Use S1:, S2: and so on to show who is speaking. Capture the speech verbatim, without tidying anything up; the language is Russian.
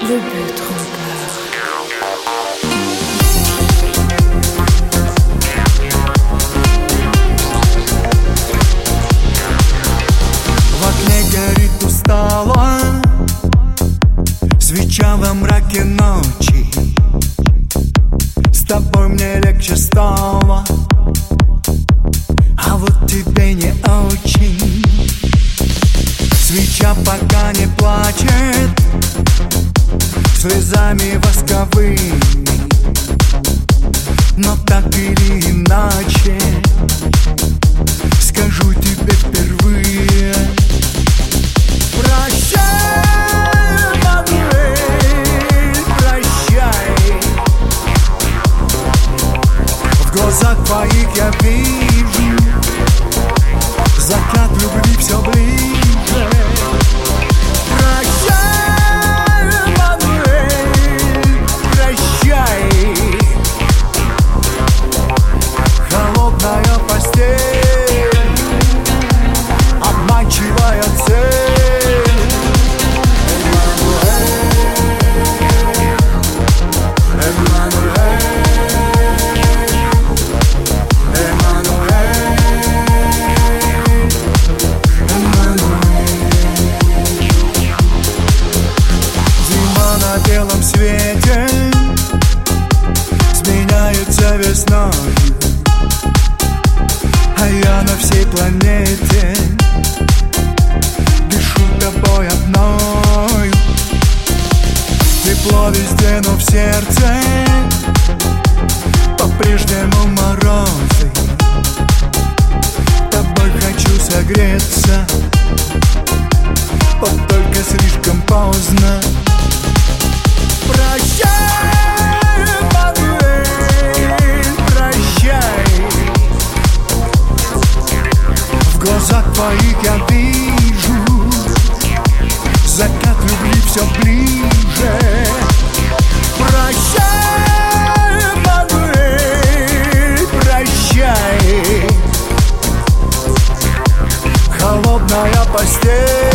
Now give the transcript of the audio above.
S1: le but trompeur.
S2: В окне горит устало свеча во мраке ночи. С тобой мне легче стало, а вот тебе не очень. Свеча пока не плачет слезами восковыми, но так или иначе скажу тебе впервые: прощай, Мануэль, прощай. В глазах твоих я вижу закат любви все ближе. Прощай, Мануэль, прощай. Холодная постель, обманчивая цель. На белом свете сменяется весной, а я на всей планете дышу тобой одной. Тепло везде, но в сердце по-прежнему морозы. Тобой хочу согреться, вот только слишком поздно. Прощай, Мануэль, прощай. В глазах твоих я вижу закат любви все ближе. Прощай, Мануэль, прощай. Холодная постель,